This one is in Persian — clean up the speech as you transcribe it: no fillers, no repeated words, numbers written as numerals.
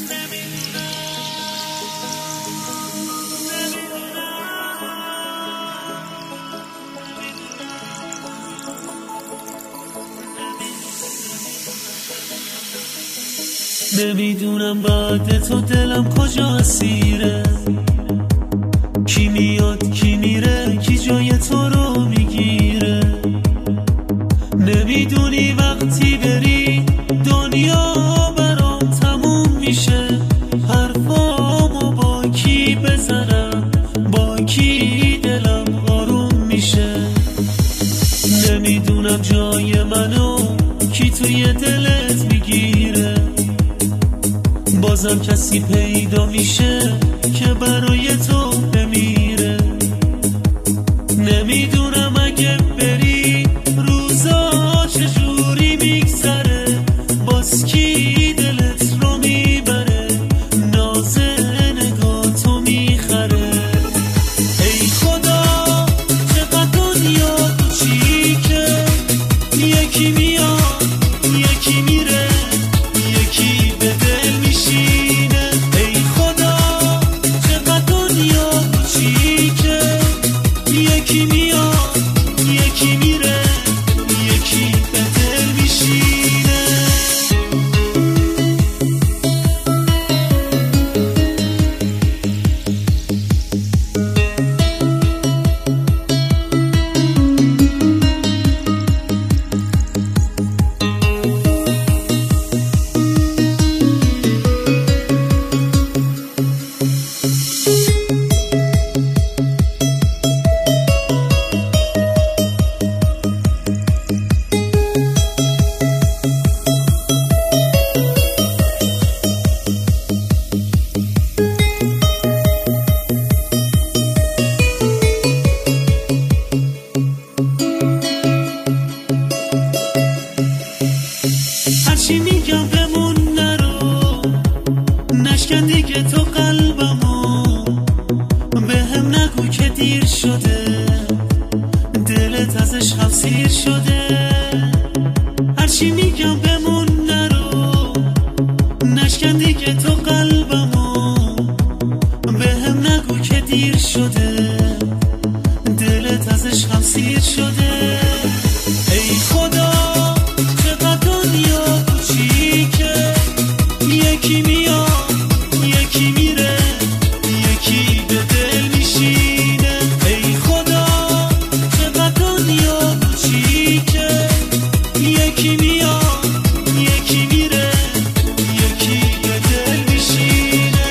نمیدونم بعد تو دلم کجا اسیره، کی میاد کی میره، کی جای تو رو میگیره. نمیدونی وقتی بری دنیا برام تموم میشه، حرفامو با کی بزنم، با کی دلم آروم میشه. نمیدونم جای منو کی توی دلت میگیره، بازم کسی پیدا میشه که برای تو بمیره. نمیدونم اگه بری روزا چجوری میگذره، باز کی دلت رو میبره، ناز نگاه تو میخره. ای خدا چقدر دنیا کوچیکه، یکی میاد یکی میره، یکی به دل میشینه. ای خدا چقدر دنیا کوچیکه، یکی میاد یکی میره، یکی به دل میشینه. هرچی میگم بمون نرو، نشکن دیگه تو قلبمو، به هم نگو که دیر شده، دلت از عشقم سیر شده. هرچی میگم بمون نرو، نشکن دیگه تو قلبمو، به هم نگو که دیر شده، دلت از عشقم سیر شده. ای خدا چقدر دنیا کوچیکه، یکی میاد یکی میره، یکی به دل میشینه. ای خدا چقدر دنیا کوچیکه، یکی میاد یکی میره، یکی به دل میشینه.